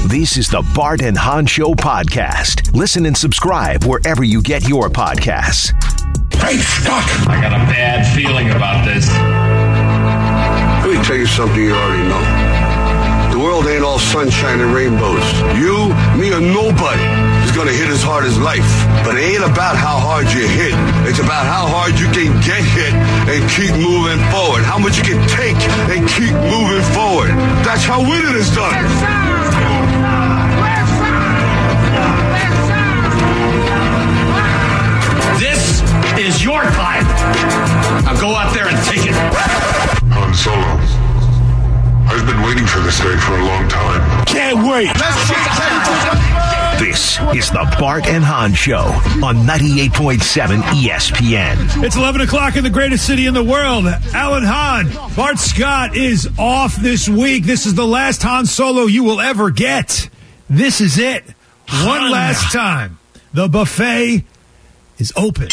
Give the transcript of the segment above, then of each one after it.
This is the Bart and Hahn Show podcast. Listen and subscribe wherever you get your podcasts. Hey, Scott! I got a bad feeling about this. Let me tell you something you already know. The world ain't all sunshine and rainbows. You, me, or nobody is gonna hit as hard as life. But it ain't about how hard you hit. It's about how hard you can get hit and keep moving forward. How much you can take and keep moving forward. That's how winning is done. This is your time. Now go out there and take it. Han Solo. I've been waiting for this day for a long time. Can't wait. This is the Bart and Hahn Show on 98.7 ESPN. It's 11 o'clock in the greatest city in the world. Alan Hahn, Bart Scott is off this week. This is the last Han Solo you will ever get. This is it. One last time. The buffet is open.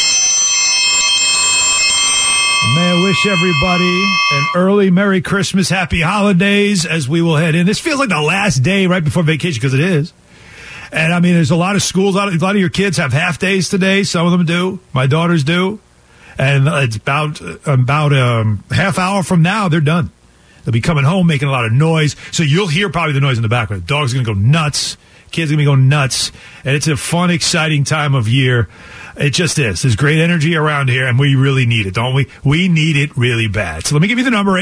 May I wish everybody an early Merry Christmas, Happy Holidays as we will head in. This feels like the last day right before vacation because it is. And, I mean, there's a lot of schools. A lot of your kids have half days today. Some of them do. My daughters do. And it's about half hour from now, they're done. They'll be coming home making a lot of noise. So you'll hear probably the noise in the background. Dogs are going to go nuts. Kids are going to be going nuts. And it's a fun, exciting time of year. It just is. There's great energy around here, and we really need it, don't we? We need it really bad. So let me give you the number,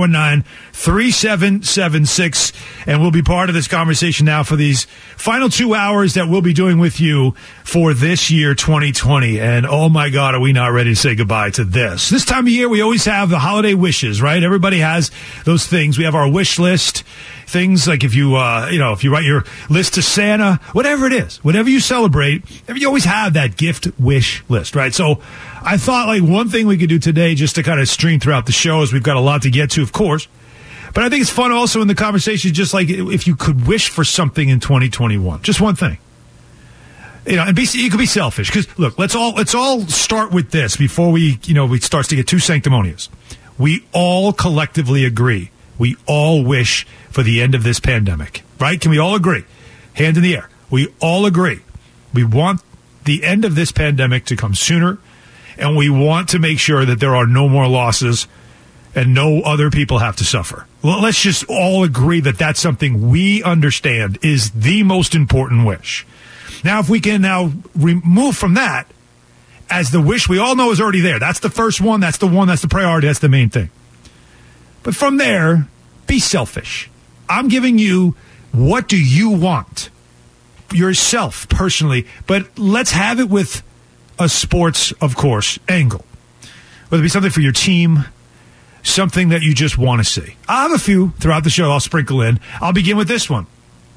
800-919-3776, and we'll be part of this conversation now for these final 2 hours that we'll be doing with you for this year, 2020. And, oh, my God, are we not ready to say goodbye to this. This time of year, we always have the holiday wishes, right? Everybody has those things. We have our wish list. Things like if you write your list to Santa, whatever it is, whatever you celebrate, you always have that gift wish list, right? So I thought like one thing we could do today just to kind of stream throughout the show is we've got a lot to get to, of course. But I think it's fun also in the conversation, just like if you could wish for something in 2021, just one thing. And you could be selfish because look, let's all start with this before we starts to get too sanctimonious. We all collectively agree. We all wish for the end of this pandemic, right? Can we all agree? Hand in the air. We all agree. We want the end of this pandemic to come sooner, and we want to make sure that there are no more losses and no other people have to suffer. Well, let's just all agree that that's something we understand is the most important wish. Now, if we can now remove from that as the wish we all know is already there. That's the first one. That's the priority. That's the main thing. But from there, be selfish. I'm giving you what do you want yourself personally, but let's have it with a sports, of course, angle. Whether it be something for your team, something that you just want to see. I'll have a few throughout the show I'll sprinkle in. I'll begin with this one.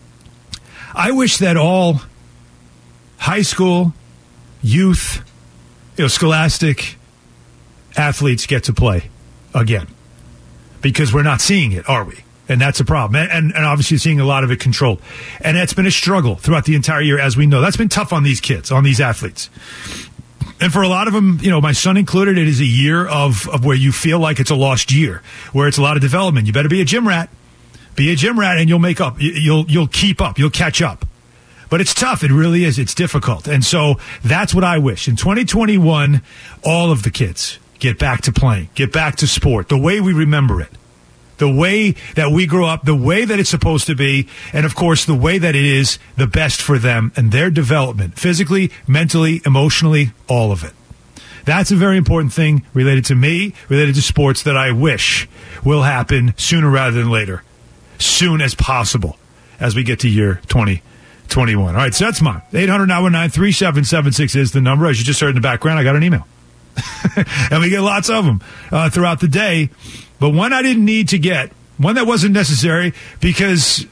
I wish that all high school, youth, scholastic athletes get to play again. Because we're not seeing it, are we? And that's a problem. And obviously seeing a lot of it controlled. And it's been a struggle throughout the entire year, as we know. That's been tough on these kids, on these athletes. And for a lot of them, my son included, it is a year of where you feel like it's a lost year, where it's a lot of development. You better be a gym rat. Be a gym rat and you'll make up. You'll keep up. You'll catch up. But it's tough. It really is. It's difficult. And so that's what I wish. In 2021, all of the kids get back to playing, get back to sport, the way we remember it, the way that we grew up, the way that it's supposed to be, and, of course, the way that it is the best for them and their development, physically, mentally, emotionally, all of it. That's a very important thing related to me, related to sports that I wish will happen sooner rather than later, soon as possible as we get to year 2021. All right, so that's mine. 800-919-3776 is the number. As you just heard in the background, I got an email. And we get lots of them throughout the day. But one I didn't need to get, one that wasn't necessary, because,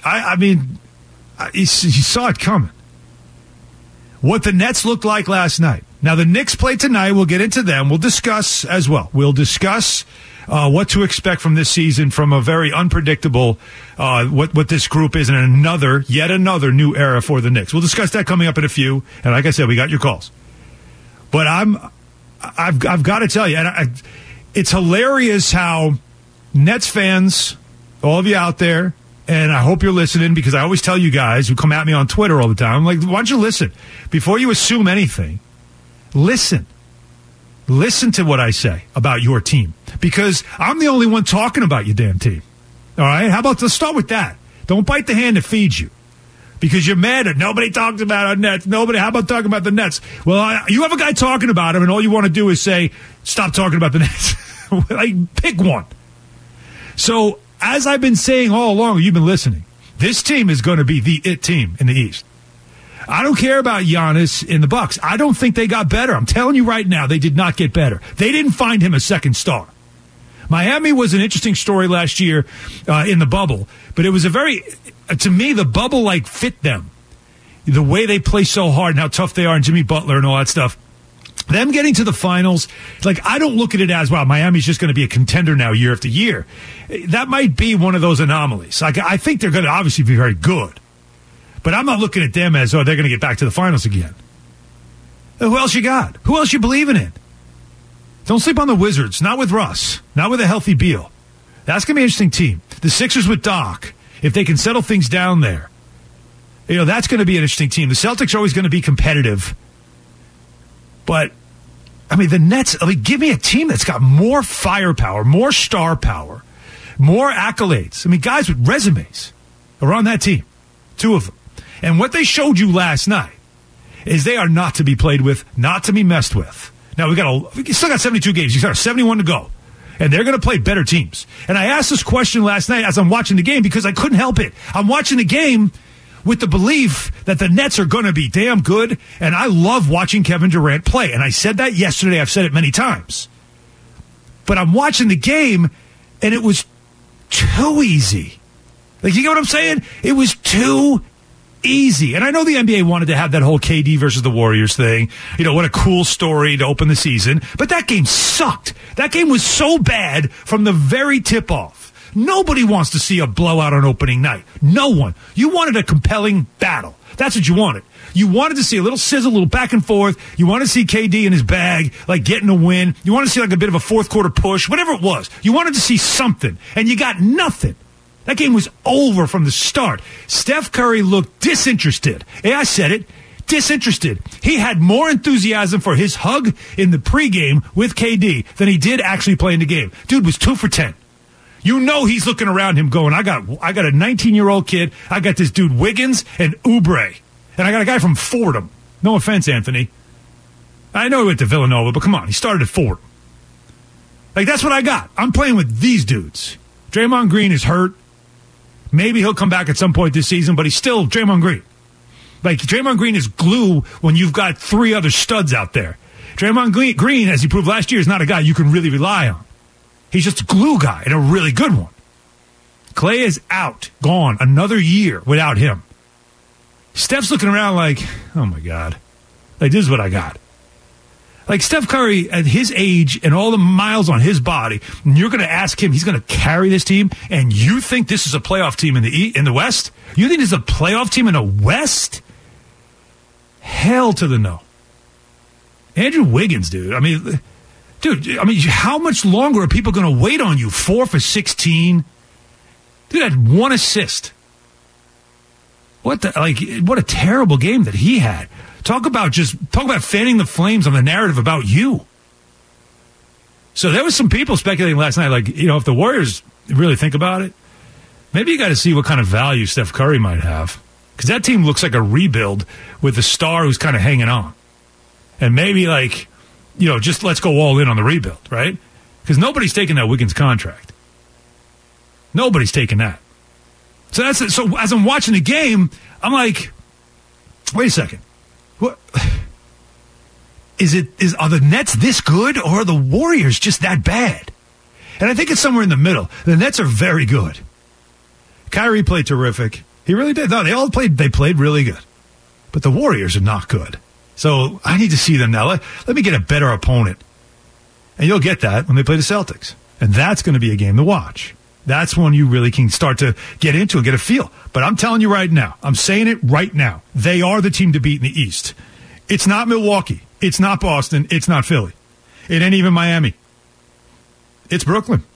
you saw it coming. What the Nets looked like last night. Now, the Knicks play tonight. We'll get into them. We'll discuss as well. We'll discuss what to expect from this season from a very unpredictable, what this group is, and yet another new era for the Knicks. We'll discuss that coming up in a few. And like I said, we got your calls. But I've got to tell you, and it's hilarious how Nets fans, all of you out there, and I hope you're listening because I always tell you guys who come at me on Twitter all the time, I'm like, why don't you listen? Before you assume anything, listen. Listen to what I say about your team because I'm the only one talking about your damn team. All right? How about, let's start with that. Don't bite the hand that feeds you because you're mad that nobody talks about our Nets. How about talking about the Nets? Well, you have a guy talking about him and all you want to do is say, stop talking about the Nets. Like, pick one. So, as I've been saying all along, you've been listening, this team is going to be the it team in the East. I don't care about Giannis in the Bucks. I don't think they got better. I'm telling you right now, they did not get better. They didn't find him a second star. Miami was an interesting story last year in the bubble, but it was to me, the bubble like fit them. The way they play so hard and how tough they are and Jimmy Butler and all that stuff. Them getting to the finals, like, I don't look at it as, wow, Miami's just going to be a contender now year after year. That might be one of those anomalies. Like, I think they're going to obviously be very good. But I'm not looking at them as, they're going to get back to the finals again. Who else you got? Who else you believing in? Don't sleep on the Wizards. Not with Russ. Not with a healthy Beal. That's going to be an interesting team. The Sixers with Doc, if they can settle things down there, that's going to be an interesting team. The Celtics are always going to be competitive. But, the Nets, give me a team that's got more firepower, more star power, more accolades. Guys with resumes are on that team. Two of them. And what they showed you last night is they are not to be played with, not to be messed with. Now, we still got 72 games. You got 71 to go. And they're going to play better teams. And I asked this question last night as I'm watching the game because I couldn't help it. I'm watching the game with the belief that the Nets are going to be damn good, and I love watching Kevin Durant play. And I said that yesterday. I've said it many times. But I'm watching the game, and it was too easy. Like, you get what I'm saying? It was too easy. And I know the NBA wanted to have that whole KD versus the Warriors thing. What a cool story to open the season. But that game sucked. That game was so bad from the very tip-off. Nobody wants to see a blowout on opening night. No one. You wanted a compelling battle. That's what you wanted. You wanted to see a little sizzle, a little back and forth. You wanted to see KD in his bag, like getting a win. You wanted to see like a bit of a fourth quarter push, whatever it was. You wanted to see something, and you got nothing. That game was over from the start. Steph Curry looked disinterested. Yeah, I said it. Disinterested. He had more enthusiasm for his hug in the pregame with KD than he did actually playing the game. Dude was 2 for 10. He's looking around him going, I got a 19-year-old kid. I got this dude Wiggins and Oubre. And I got a guy from Fordham. No offense, Anthony. I know he went to Villanova, but come on. He started at Fordham. Like, that's what I got. I'm playing with these dudes. Draymond Green is hurt. Maybe he'll come back at some point this season, but he's still Draymond Green. Like, Draymond Green is glue when you've got 3 other studs out there. Draymond Green, as he proved last year, is not a guy you can really rely on. He's just a glue guy and a really good one. Clay is out, gone, another year without him. Steph's looking around like, oh my God. Like, this is what I got. Like, Steph Curry at his age and all the miles on his body, and you're going to ask him, he's going to carry this team, and you think this is a playoff team in the West? You think this is a playoff team in the West? Hell to the no. Andrew Wiggins, dude. How much longer are people going to wait on you? 4 for 16. Dude had 1 assist. What a terrible game that he had. Talk about fanning the flames on the narrative about you. So there was some people speculating last night, like, if the Warriors really think about it, maybe you got to see what kind of value Steph Curry might have. Because that team looks like a rebuild with a star who's kind of hanging on. And maybe, just let's go all in on the rebuild, right? Because nobody's taking that Wiggins contract. Nobody's taking that. So that's it. So as I'm watching the game, I'm like, wait a second. What are the Nets this good, or are the Warriors just that bad? And I think it's somewhere in the middle. The Nets are very good. Kyrie played terrific. He really did. No, they played really good. But the Warriors are not good. So I need to see them now. Let me get a better opponent. And you'll get that when they play the Celtics. And that's going to be a game to watch. That's when you really can start to get into and get a feel. But I'm telling you right now, I'm saying it right now, they are the team to beat in the East. It's not Milwaukee. It's not Boston. It's not Philly. It ain't even Miami. It's Brooklyn.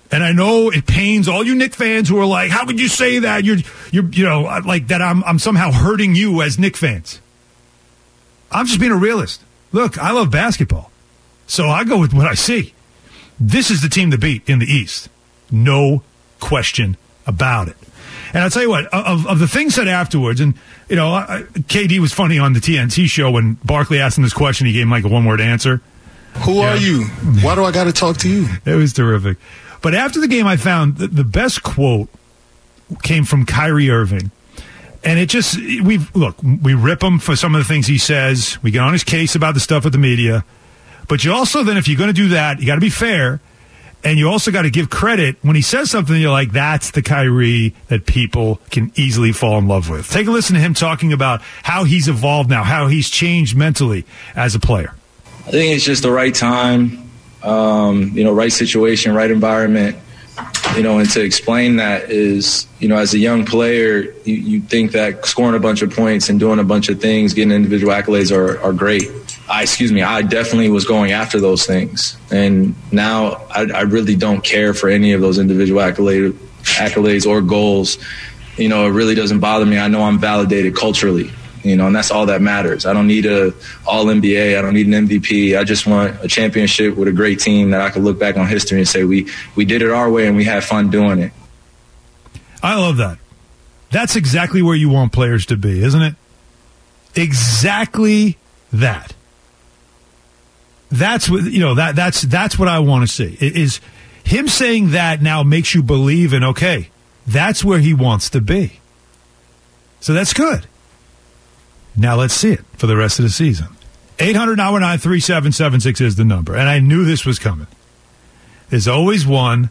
And I know it pains all you Knick fans who are like, how could you say that? You're like that I'm somehow hurting you as Knick fans. I'm just being a realist. Look, I love basketball. So I go with what I see. This is the team to beat in the East. No question about it. And I'll tell you what, of the things said afterwards, and, KD was funny on the TNT show when Barkley asked him this question. He gave him like a one-word answer. Who are you? Why do I got to talk to you? It was terrific. But after the game, I found the best quote came from Kyrie Irving. And it just, we rip him for some of the things he says. We get on his case about the stuff with the media. But you also then, if you're going to do that, you got to be fair. And you also got to give credit when he says something, you're like, that's the Kyrie that people can easily fall in love with. Take a listen to him talking about how he's evolved now, how he's changed mentally as a player. I think it's just the right time, right situation, right environment, and to explain that is, as a young player, you think that scoring a bunch of points and doing a bunch of things, getting individual accolades are great. I definitely was going after those things. And now I really don't care for any of those individual accolades or goals. It really doesn't bother me. I know I'm validated culturally, and that's all that matters. I don't need a All-NBA. I don't need an MVP. I just want a championship with a great team that I can look back on history and say we did it our way and we had fun doing it. I love that. That's exactly where you want players to be, isn't it? Exactly that. That's what that's what I want to see. Is him saying that now makes you believe in, okay, that's where he wants to be. So that's good. Now let's see it for the rest of the season. 800-919-3776 is the number. And I knew this was coming. There's always one.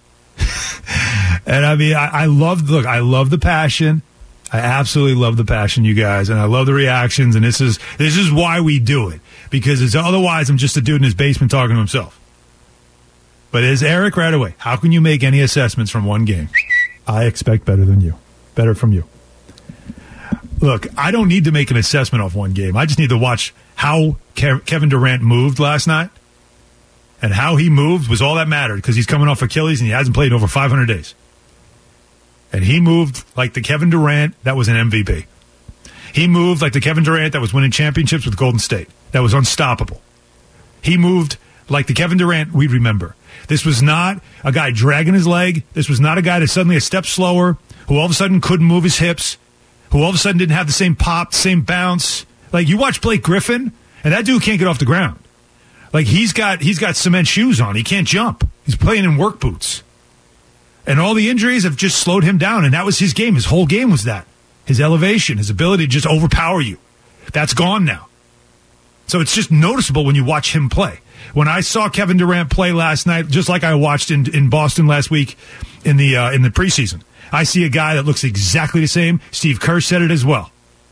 And I mean, I love the passion. I absolutely love the passion, you guys, and I love the reactions, and this is why we do it, because otherwise I'm just a dude in his basement talking to himself. But as Eric right away, how can you make any assessments from one game? I expect better from you. Look, I don't need to make an assessment off one game. I just need to watch how Kevin Durant moved last night, and how he moved was all that mattered, because he's coming off Achilles and he hasn't played in over 500 days. And he moved like the Kevin Durant that was an MVP. He moved like the Kevin Durant that was winning championships with Golden State. That was unstoppable. He moved like the Kevin Durant we remember. This was not a guy dragging his leg. This was not a guy that's suddenly a step slower, who all of a sudden couldn't move his hips, who all of a sudden didn't have the same pop, same bounce. Like, you watch Blake Griffin, and that dude can't get off the ground. Like, he's got cement shoes on. He can't jump. He's playing in work boots. And all the injuries have just slowed him down, and that was his game. His whole game was that. His elevation, his ability to just overpower you. That's gone now. So it's just noticeable when you watch him play. When I saw Kevin Durant play last night, just like I watched in Boston last week in the preseason, I see a guy that looks exactly the same. Steve Kerr said it as well.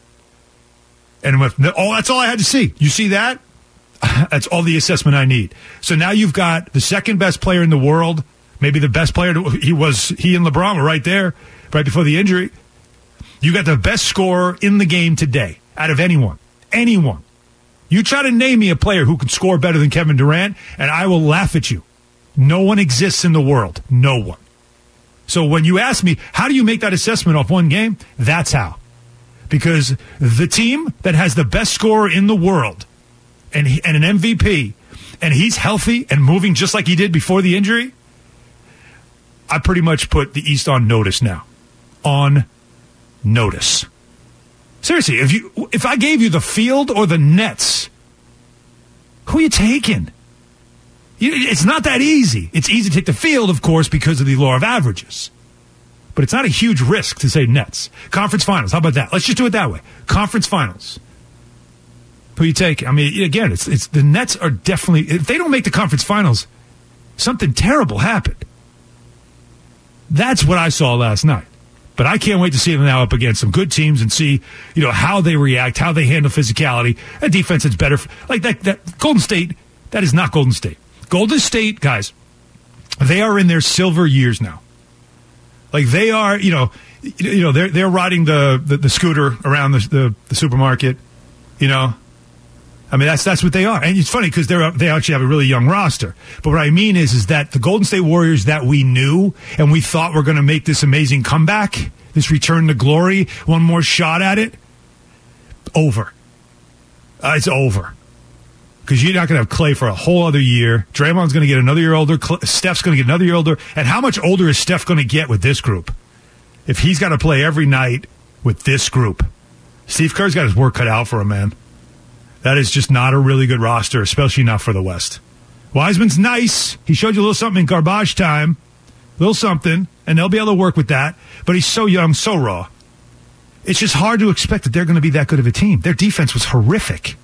And that's all I had to see. You see that? That's all the assessment I need. So now you've got the second best player in the world, maybe the best player. He and LeBron were right there, right before the injury. You got the best scorer in the game today out of anyone. Anyone. You try to name me a player who can score better than Kevin Durant, and I will laugh at you. No one exists in the world. No one. So when you ask me, how do you make that assessment off one game? That's how. Because the team that has the best scorer in the world and an MVP, and he's healthy and moving just like he did before the injury, I pretty much put the East on notice now. On notice. Seriously, if I gave you the field or the Nets, who are you taking? It's not that easy. It's easy to take the field, of course, because of the law of averages. But it's not a huge risk to say Nets. Conference finals, how about that? Let's just do it that way. Conference finals. Who you take? I mean, again, it's the Nets are definitely, if they don't make the conference finals, something terrible happened. That's what I saw last night. But I can't wait to see them now up against some good teams and see, how they react, how they handle physicality. A defense that's better. Like that Golden State, that is not Golden State. Golden State, guys, they are in their silver years now. Like they are, they're riding the scooter around the supermarket, I I mean, that's what they are. And it's funny because they actually have a really young roster. But what I mean is that the Golden State Warriors that we knew and we thought were going to make this amazing comeback, this return to glory, one more shot at it, over. It's over. Because you're not going to have Clay for a whole other year. Draymond's going to get another year older. Steph's going to get another year older. And how much older is Steph going to get with this group? If he's got to play every night with this group. Steve Kerr's got his work cut out for him, man. That is just not a really good roster, especially not for the West. Wiseman's nice. He showed you a little something in garbage time. A little something. And they'll be able to work with that. But he's so young, so raw. It's just hard to expect that they're going to be that good of a team. Their defense was horrific.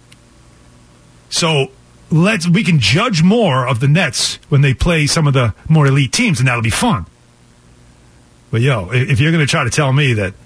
So we can judge more of the Nets when they play some of the more elite teams, and that'll be fun. But, if you're going to try to tell me that,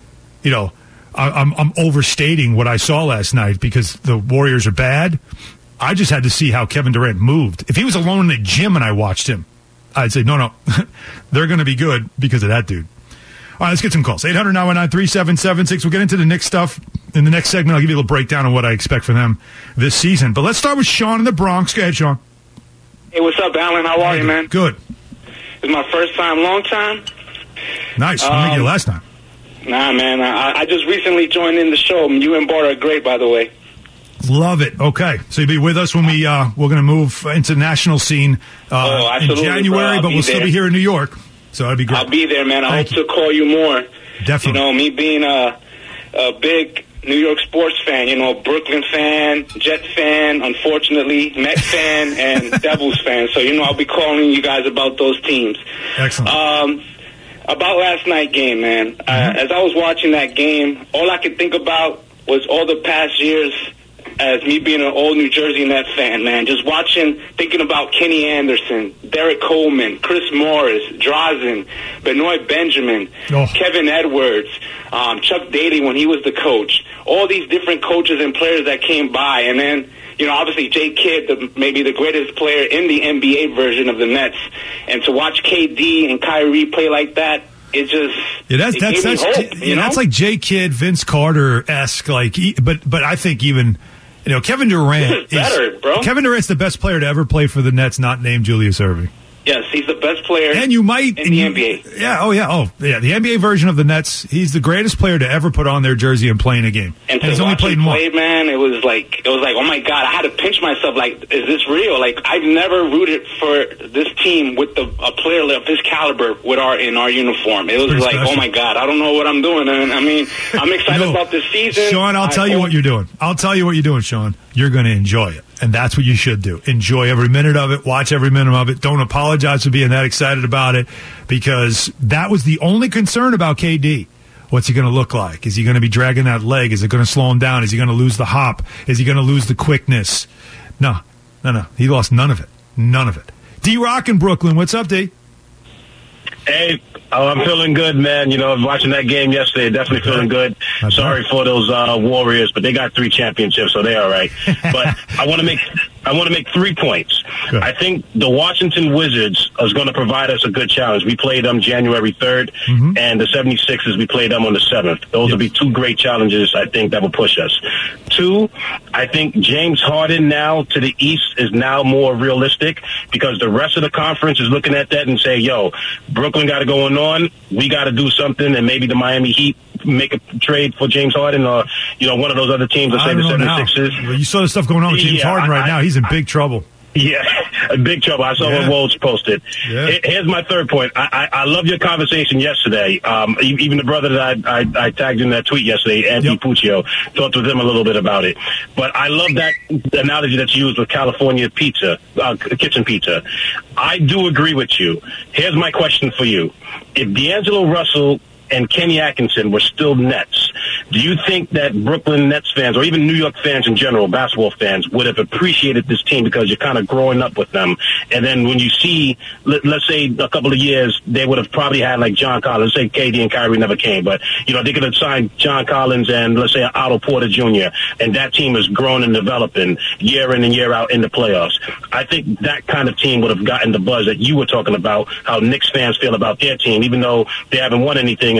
I'm overstating what I saw last night because the Warriors are bad, I just had to see how Kevin Durant moved. If he was alone in the gym and I watched him, I'd say, no, they're going to be good because of that dude. All right, let's get some calls. 800-919-3776. We'll get into the Knicks stuff in the next segment. I'll give you a little breakdown of what I expect from them this season. But let's start with Sean in the Bronx. Go ahead, Sean. Hey, what's up, Alan? How are you, man? Good. It's my first time, long time. Nice. I'll make you last time. Nah, man. I just recently joined in the show. You and Bart are great, by the way. Love it. Okay. So you'll be with us when we're going to move into the national scene in January, but we'll still be here in New York. So that'd be great. I'll be there, man. I hope to call you more. Definitely. Me being a big New York sports fan, Brooklyn fan, Jet fan, unfortunately, Met fan, and Devils fan. So, I'll be calling you guys about those teams. Excellent. About last night game, man. As I was watching that game, all I could think about was all the past years as me being an old New Jersey Nets fan, man. Just thinking about Kenny Anderson, Derek Coleman, Chris Morris, Drazen, Benoit Benjamin, Kevin Edwards, Chuck Daly when he was the coach. All these different coaches and players that came by. And then, obviously Jay Kidd, maybe the greatest player in the NBA version of the Nets. And to watch KD and Kyrie play like that, it just gave me hope, that's like Jay Kidd, Vince Carter-esque. But I think even... Kevin Durant is better, bro. Kevin Durant's the best player to ever play for the Nets, not named Julius Erving. Yes, he's the best player and you might, in the NBA. Yeah, the NBA version of the Nets, he's the greatest player to ever put on their jersey and play in a game. And to watch him play, man, it was like, oh my God, I had to pinch myself, like, is this real? Like, I've never rooted for this team with a player of his caliber in our uniform. It was like, special. Oh my God, I don't know what I'm doing. And I mean, I'm excited about this season. Sean, I'll tell you what you're doing. Sean. You're going to enjoy it. And that's what you should do. Enjoy every minute of it. Watch every minute of it. Don't apologize for being that excited about it because that was the only concern about KD. What's he going to look like? Is he going to be dragging that leg? Is it going to slow him down? Is he going to lose the hop? Is he going to lose the quickness? No. He lost none of it. D-Rock in Brooklyn. What's up, D? Hey, I'm feeling good, man. Watching that game yesterday, definitely feeling good. Sorry for those Warriors, but they got 3 championships, so they're all right. But I want to make 3 points. Good. I think the Washington Wizards is going to provide us a good challenge. We played them January 3rd, and the 76ers, we played them on the 7th. Those will be 2 great challenges, I think, that will push us. 2, I think James Harden now to the East is now more realistic because the rest of the conference is looking at that and say, Brooklyn got it going on. We got to do something, and maybe the Miami Heat make a trade for James Harden or, one of those other teams, let's say the 76ers. Well, you saw the stuff going on with James Harden right now. He's in big trouble. Yeah, big trouble. I saw what Woj posted. Yeah. Here's my 3rd point. I love your conversation yesterday. Even the brother that I tagged in that tweet yesterday, Andy Puccio, talked with him a little bit about it. But I love that analogy that you used with California pizza, kitchen pizza. I do agree with you. Here's my question for you. If D'Angelo Russell and Kenny Atkinson were still Nets, do you think that Brooklyn Nets fans, or even New York fans in general, basketball fans, would have appreciated this team because you're kind of growing up with them? And then when you see, let's say a couple of years, they would have probably had like John Collins. Let's say KD and Kyrie never came, but, they could have signed John Collins and, let's say, Otto Porter Jr., and that team is growing and developing year in and year out in the playoffs. I think that kind of team would have gotten the buzz that you were talking about, how Knicks fans feel about their team, even though they haven't won anything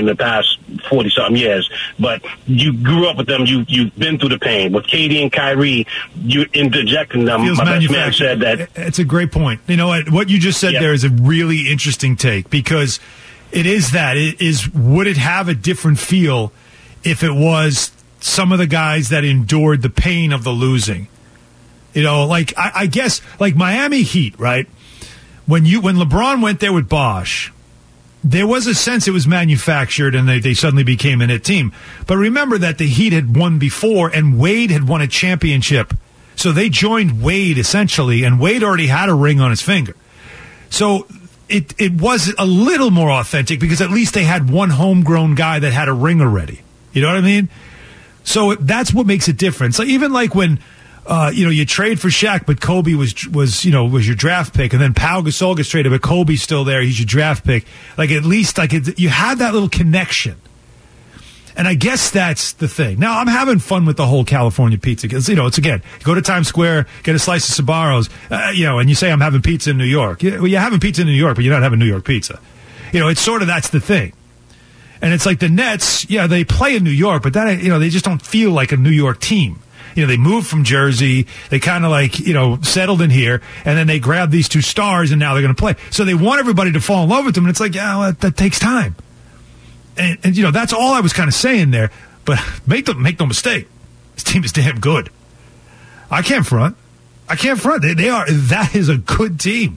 in the past 40-something years. But you grew up with them. You've been through the pain. With KD and Kyrie, you're interjecting them. Feels My best man said that. It's a great point. You know what you just said there is a really interesting take, because it is that. Would it have a different feel if it was some of the guys that endured the pain of the losing? You know, like I guess like Miami Heat, right? When LeBron went there with Bosh, there was a sense it was manufactured and they suddenly became an it team. But remember that the Heat had won before and Wade had won a championship. So they joined Wade essentially, and Wade already had a ring on his finger. So it was a little more authentic because at least they had one homegrown guy that had a ring already. You know what I mean? So that's what makes it different. So even like when you trade for Shaq, but Kobe was your draft pick, and then Pau Gasol gets traded, but Kobe's still there. He's your draft pick. Like at least you had that little connection, and I guess that's the thing. Now I'm having fun with the whole California pizza because it's again, you go to Times Square, get a slice of Sbarro's, and you say I'm having pizza in New York. Well, you're having pizza in New York, but you're not having New York pizza. It's sort of that's the thing. And it's like the Nets, they play in New York, but that they just don't feel like a New York team. They moved from Jersey. They kind of settled in here, and then they grabbed these two stars, and now they're going to play. So they want everybody to fall in love with them, and it's like, that takes time. And that's all I was kind of saying there. But make no mistake, this team is damn good. I can't front. They are. That is a good team.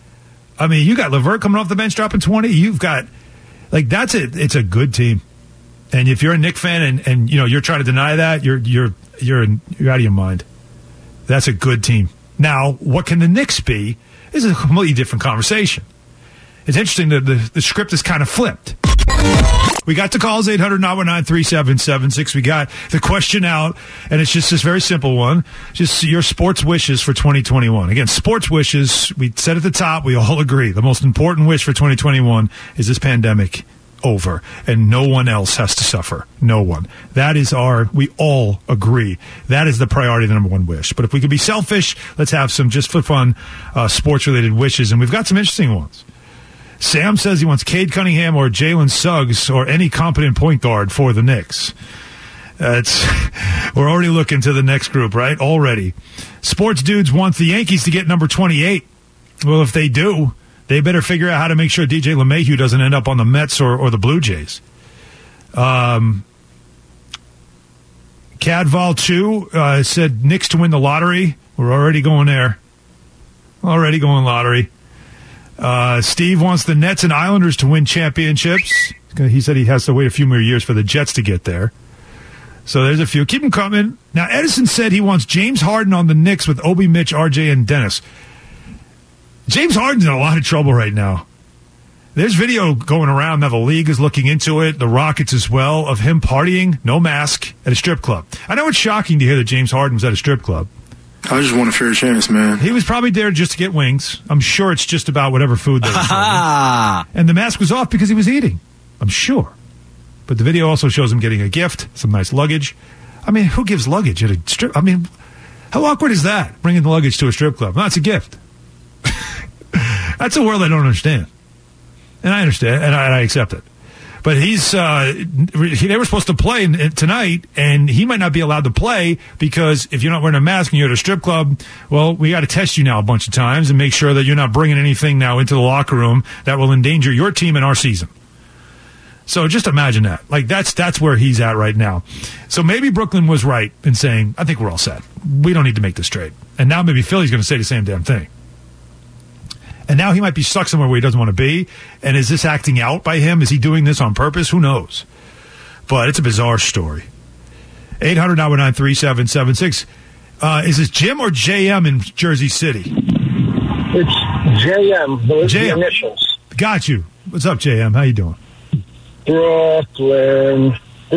I mean, you got LeVert coming off the bench dropping 20. You've got that's it. It's a good team. And if you're a Knicks fan and you're trying to deny that, you're out of your mind. That's a good team. Now, what can the Knicks be is a completely different conversation. It's interesting that the script is kind of flipped. We got the calls, 800-919-3776. We got the question out, and it's just this very simple one. Just your sports wishes for 2021. Again, sports wishes, we said at the top, we all agree. The most important wish for 2021 is this pandemic over, and no one else has to suffer. No one. That is we all agree. That is the priority, the number one wish. But if we could be selfish, let's have some, just for fun, sports-related wishes, and we've got some interesting ones. Sam says he wants Cade Cunningham or Jalen Suggs or any competent point guard for the Knicks. We're already looking to the next group, right? Already. Sports dudes want the Yankees to get number 28. Well, if they do, they better figure out how to make sure DJ LeMahieu doesn't end up on the Mets or the Blue Jays. Cadval 2 said Knicks to win the lottery. We're already going there. Already going lottery. Steve wants the Nets and Islanders to win championships. He said he has to wait a few more years for the Jets to get there. So there's a few. Keep them coming. Now, Edison said he wants James Harden on the Knicks with Obi, Mitch, RJ, and Dennis. James Harden's in a lot of trouble right now. There's video going around now. The league is looking into it. The Rockets as well, of him partying, no mask, at a strip club. I know it's shocking to hear that James Harden was at a strip club. I just want a fair chance, man. He was probably there just to get wings. I'm sure it's just about whatever food they were serving. And the mask was off because he was eating. I'm sure. But the video also shows him getting a gift, some nice luggage. I mean, who gives luggage at a strip? I mean, how awkward is that, bringing the luggage to a strip club? No, it's a gift. That's a world I don't understand. And I understand, and I accept it. But they were supposed to play tonight, and he might not be allowed to play because if you're not wearing a mask and you're at a strip club, well, we got to test you now a bunch of times and make sure that you're not bringing anything now into the locker room that will endanger your team and our season. So just imagine that. That's where he's at right now. So maybe Brooklyn was right in saying, I think we're all set. We don't need to make this trade. And now maybe Philly's going to say the same damn thing. And now he might be stuck somewhere where he doesn't want to be. And is this acting out by him? Is he doing this on purpose? Who knows? But it's a bizarre story. 800-919-3776. Is this Jim or JM in Jersey City? It's JM. The initials. Got you. What's up, JM? How you doing? Brooklyn.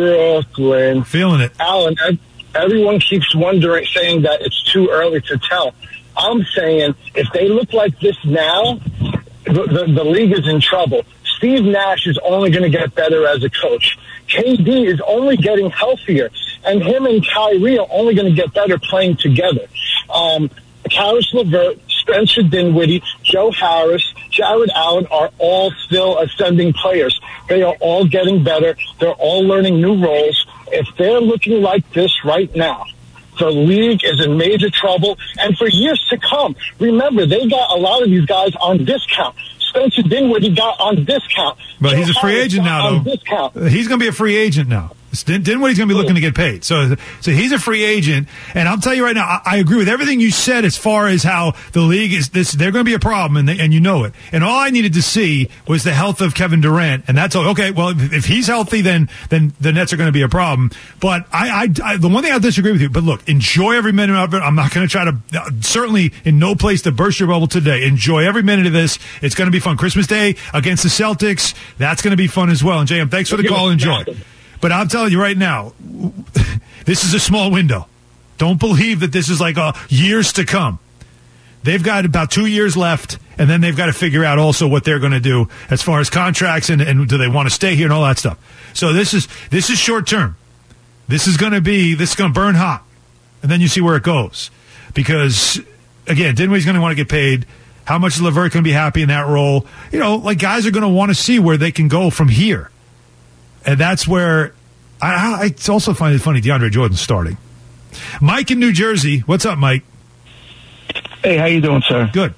Feeling it. Alan, everyone keeps saying that it's too early to tell. I'm saying if they look like this now, the league is in trouble. Steve Nash is only going to get better as a coach. KD is only getting healthier. And him and Kyrie are only going to get better playing together. Caris LeVert, Spencer Dinwiddie, Joe Harris, Jared Allen are all still ascending players. They are all getting better. They're all learning new roles. If they're looking like this right now, the league is in major trouble. And for years to come, remember, they got a lot of these guys on discount. Spencer Dinwiddie got on discount. But he's a free agent now, though. He's going to be a free agent now. Dinwiddie's going to be looking to get paid. So he's a free agent. And I'll tell you right now, I agree with everything you said as far as how the league is this. They're going to be a problem, and you know it. And all I needed to see was the health of Kevin Durant. And that's all. Okay, well, if he's healthy, then the Nets are going to be a problem. But the one thing I disagree with you, but look, enjoy every minute of it. I'm not going to try to, certainly in no place to burst your bubble today. Enjoy every minute of this. It's going to be fun. Christmas Day against the Celtics, that's going to be fun as well. And JM, thanks for the call. Enjoy. But I'm telling you right now, this is a small window. Don't believe that this is like years to come. They've got about 2 years left, and then they've got to figure out also what they're going to do as far as contracts and do they want to stay here and all that stuff. So this is short term. This is going to burn hot, and then you see where it goes. Because again, Dinwiddie's going to want to get paid. How much is LeVert going to be happy in that role? You know, like guys are going to want to see where they can go from here. And that's where I also find it funny DeAndre Jordan's starting. Mike in New Jersey. What's up, Mike? Hey, how you doing, sir? Good.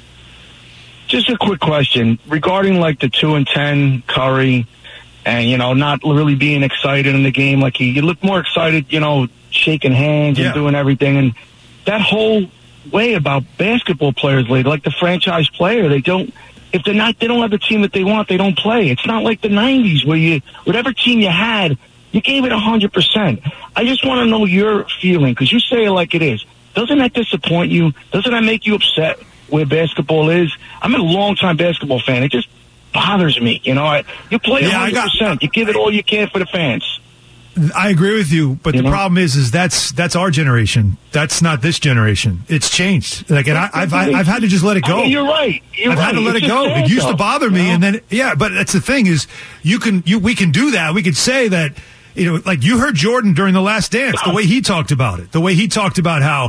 Just a quick question regarding like the 2-10 Curry and, not really being excited in the game. Like you look more excited, shaking hands and doing everything. And that whole way about basketball players lately, like the franchise player, they don't have the team that they want, they don't play. It's not like the 90s where whatever team you had, you gave it 100%. I just want to know your feeling, because you say it like it is. Doesn't that disappoint you? Doesn't that make you upset where basketball is? I'm a long-time basketball fan. It just bothers me. You play 100%. You give it all you can for the fans. I agree with you, but the problem is that's our generation. That's not this generation. It's changed. Like, and I've had to just let it go. I mean, you're right. I've had to let it go. It used to bother me, and then but that's the thing is, we can do that. We could say that. Like you heard Jordan during The Last Dance, the way he talked about it, the way he talked about how,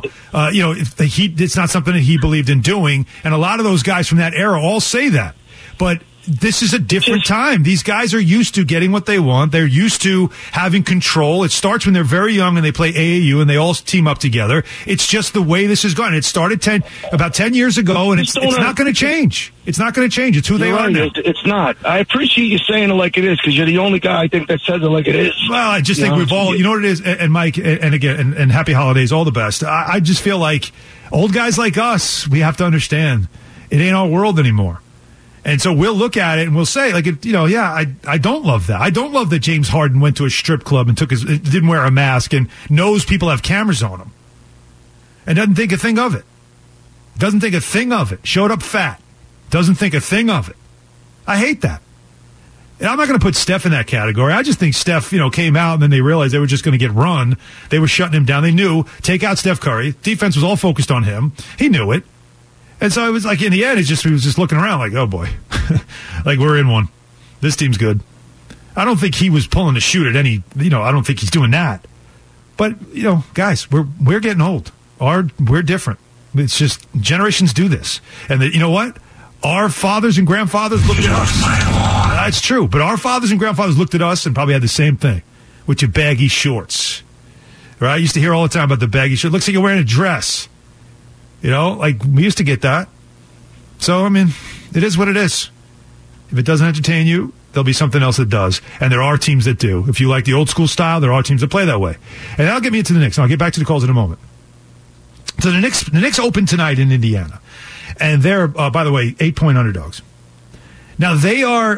it's not something that he believed in doing. And a lot of those guys from that era all say that. But this is a different time. These guys are used to getting what they want. They're used to having control. It starts when they're very young and they play AAU and they all team up together. It's just the way this has gone. It started about 10 years ago, and it's not going to change. It's not going to change. It's who they are now. It's not. I appreciate you saying it like it is, because you're the only guy I think that says it like it is. Well, I just think we've all, you know what it is, and Mike, and again, and happy holidays, all the best. I just feel like old guys like us, we have to understand it ain't our world anymore. And so we'll look at it and we'll say, like, I don't love that. I don't love that James Harden went to a strip club and didn't wear a mask and knows people have cameras on him and doesn't think a thing of it. Doesn't think a thing of it. Showed up fat. Doesn't think a thing of it. I hate that. And I'm not going to put Steph in that category. I just think Steph, came out and then they realized they were just going to get run. They were shutting him down. They knew, take out Steph Curry. Defense was all focused on him. He knew it. And so it was like, in the end, he was just looking around like, oh boy, like we're in one. This team's good. I don't think he was pulling the shoot at any, I don't think he's doing that. But, guys, we're getting old. We're different. It's just generations do this. And you know what? Our fathers and grandfathers looked at us. That's true. But our fathers and grandfathers looked at us and probably had the same thing with your baggy shorts. Right? I used to hear all the time about the baggy shorts. Looks like you're wearing a dress. Like we used to get that. So, I mean, it is what it is. If it doesn't entertain you, there'll be something else that does. And there are teams that do. If you like the old school style, there are teams that play that way. And that'll get me into the Knicks. And I'll get back to the calls in a moment. So the Knicks open tonight in Indiana. And they're, by the way, 8-point underdogs. Now they are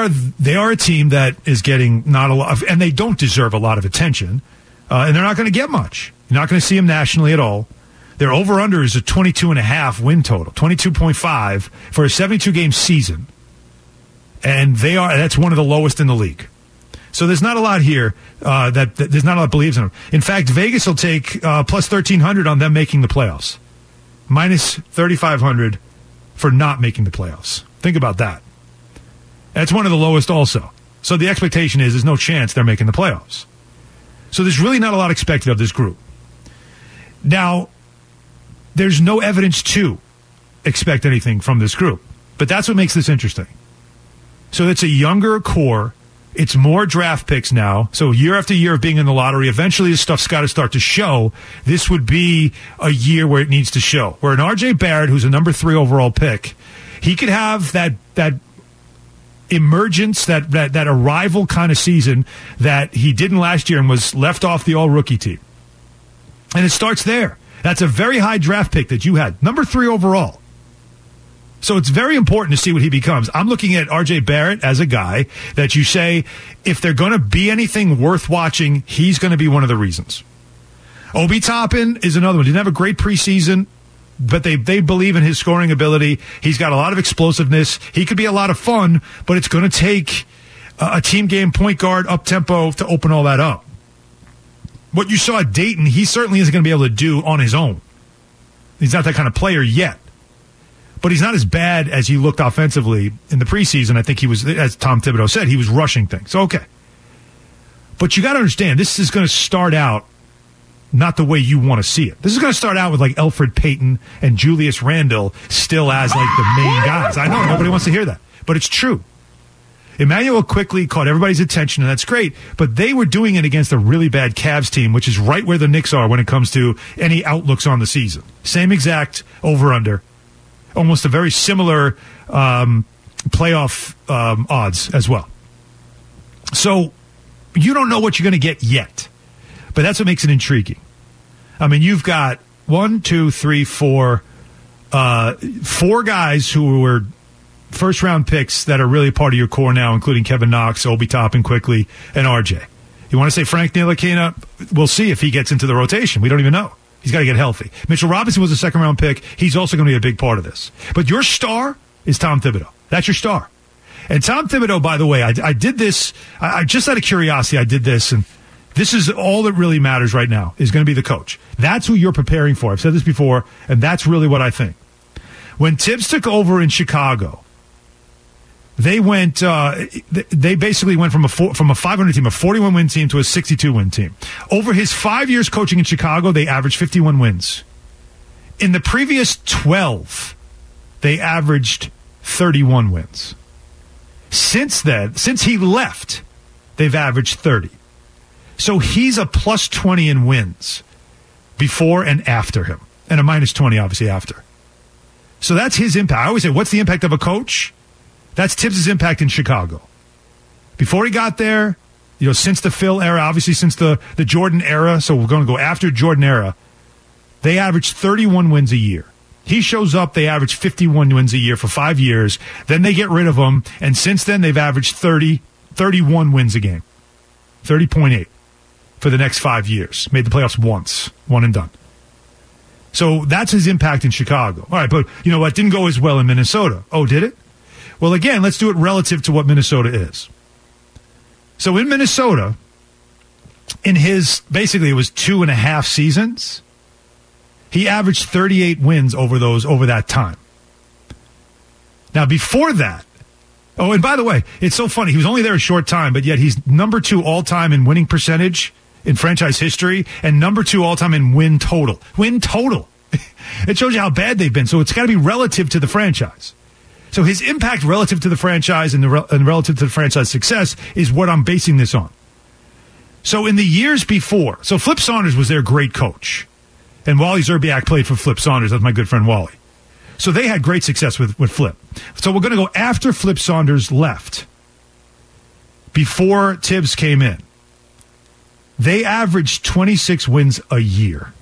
a team that is getting not a lot, and they don't deserve a lot of attention. And they're not going to get much. You're not going to see them nationally at all. Their over-under is a 22.5 win total, 22.5 for a 72-game season. And that's one of the lowest in the league. So there's not a lot here that there's not a lot that believes in them. In fact, Vegas will take plus 1,300 on them making the playoffs, minus 3,500 for not making the playoffs. Think about that. That's one of the lowest also. So the expectation is there's no chance they're making the playoffs. So there's really not a lot expected of this group. Now, there's no evidence to expect anything from this group. But that's what makes this interesting. So it's a younger core. It's more draft picks now. So year after year of being in the lottery, eventually this stuff's got to start to show. This would be a year where it needs to show. Where an RJ Barrett, who's a number 3 overall pick, he could have that emergence, that arrival kind of season that he didn't last year and was left off the all-rookie team. And it starts there. That's a very high draft pick that you had. Number 3 overall. So it's very important to see what he becomes. I'm looking at RJ Barrett as a guy that you say, if they're going to be anything worth watching, he's going to be one of the reasons. Obi Toppin is another one. Didn't have a great preseason, but they believe in his scoring ability. He's got a lot of explosiveness. He could be a lot of fun, but it's going to take a team game point guard up-tempo to open all that up. What you saw at Dayton, he certainly isn't going to be able to do on his own. He's not that kind of player yet. But he's not as bad as he looked offensively in the preseason. I think he was, as Tom Thibodeau said, he was rushing things. Okay. But you got to understand, this is going to start out not the way you want to see it. This is going to start out with like Elfrid Payton and Julius Randle still as like the main guys. I know nobody wants to hear that, but it's true. Emmanuel quickly caught everybody's attention, and that's great, but they were doing it against a really bad Cavs team, which is right where the Knicks are when it comes to any outlooks on the season. Same exact over-under. Almost a very similar playoff odds as well. So you don't know what you're going to get yet, but that's what makes it intriguing. I mean, you've got 4 guys who were first-round picks that are really part of your core now, including Kevin Knox, Obi Toppin quickly, and RJ. You want to say Frank Ntilikina? We'll see if he gets into the rotation. We don't even know. He's got to get healthy. Mitchell Robinson was a second-round pick. He's also going to be a big part of this. But your star is Tom Thibodeau. That's your star. And Tom Thibodeau, by the way, I did this. I just out of curiosity, I did this. And this is all that really matters right now is going to be the coach. That's who you're preparing for. I've said this before, and that's really what I think. When Tibbs took over in Chicago, they basically went from a 500 team, a 41-win team, to a 62-win team. Over his 5 years coaching in Chicago, they averaged 51 wins. In the previous 12, they averaged 31 wins. Since then, since he left, they've averaged 30. So he's a plus 20 in wins before and after him, and a minus 20, obviously, after. So that's his impact. I always say, what's the impact of a coach? That's Tibbs' impact in Chicago. Before he got there, since the Phil era, obviously since the Jordan era, so we're going to go after Jordan era, they averaged 31 wins a year. He shows up, they average 51 wins a year for 5 years. Then they get rid of him, and since then they've averaged 31 wins a game. 30.8 for the next 5 years. Made the playoffs once. One and done. So that's his impact in Chicago. All right, but you know what? Didn't go as well in Minnesota. Oh, did it? Well, again, let's do it relative to what Minnesota is. So in Minnesota, in his, basically it was 2.5 seasons, he averaged 38 wins over that time. Now, before that, oh, and by the way, it's so funny. He was only there a short time, but yet he's number 2 all-time in winning percentage in franchise history and number 2 all-time in win total. Win total. It shows you how bad they've been. So it's got to be relative to the franchise. So his impact relative to the franchise and relative to the franchise success is what I'm basing this on. So in the years before, so Flip Saunders was their great coach. And Wally Szczerbiak played for Flip Saunders. That's my good friend Wally. So they had great success with Flip. So we're going to go after Flip Saunders left. Before Tibbs came in, they averaged 26 wins a year.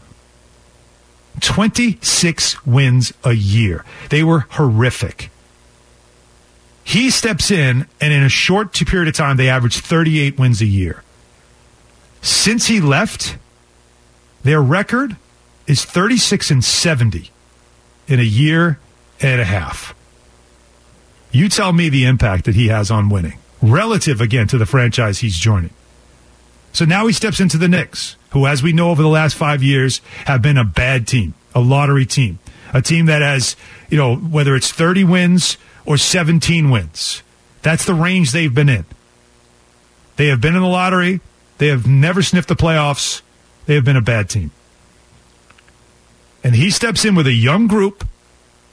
26 wins a year. They were horrific. He steps in, and in a short period of time, they averaged 38 wins a year. Since he left, their record is 36-70 in a year and a half. You tell me the impact that he has on winning, relative, again, to the franchise he's joining. So now he steps into the Knicks, who, as we know over the last 5 years, have been a bad team, a lottery team, a team that has, whether it's 30 wins or 17 wins. That's the range they've been in. They have been in the lottery. They have never sniffed the playoffs. They have been a bad team. And he steps in with a young group